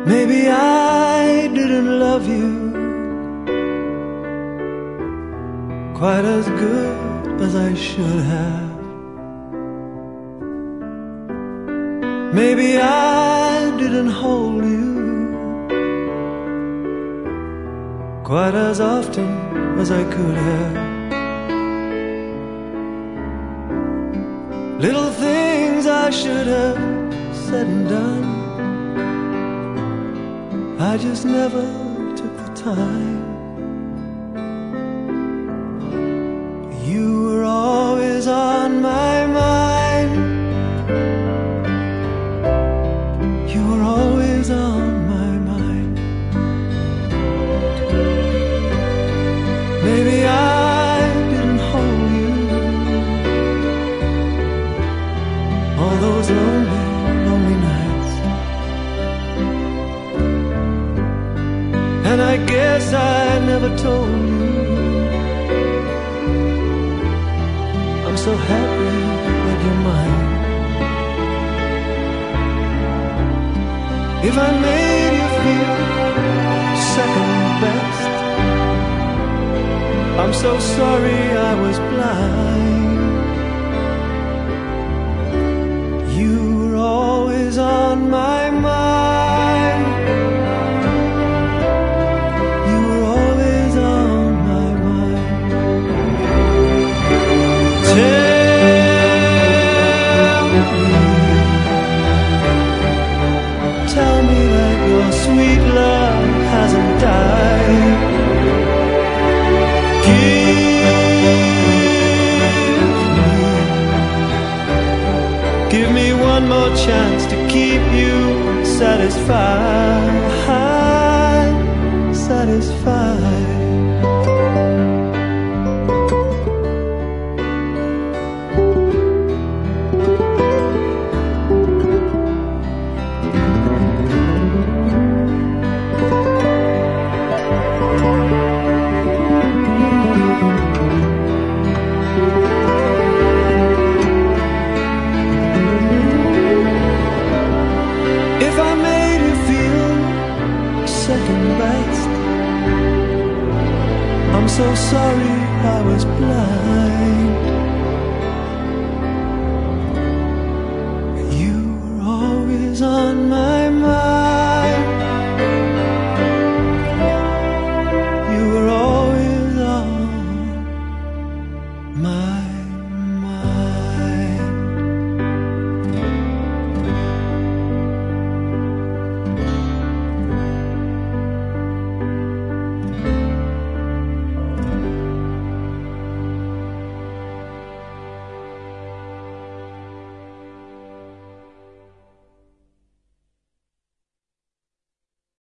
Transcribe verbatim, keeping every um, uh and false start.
Maybe I didn't love you quite as good as I should have. Maybe I didn't hold you quite as often as I could have. Little things I should have said and done, I just never took the time. You were always on my mind. You were always on my mind. Maybe I didn't hold you all those lonely, lonely nights. And I guess I never told you I'm so happy that you're mine. If I made you feel second best, I'm so sorry I was blind. You were always on my mind. You were always on my mind. Tell me, tell me that your sweet love hasn't died. Give me one more chance to keep you satisfied, satisfied. I'm so sorry I was blind. You were always on my mind. You were always on my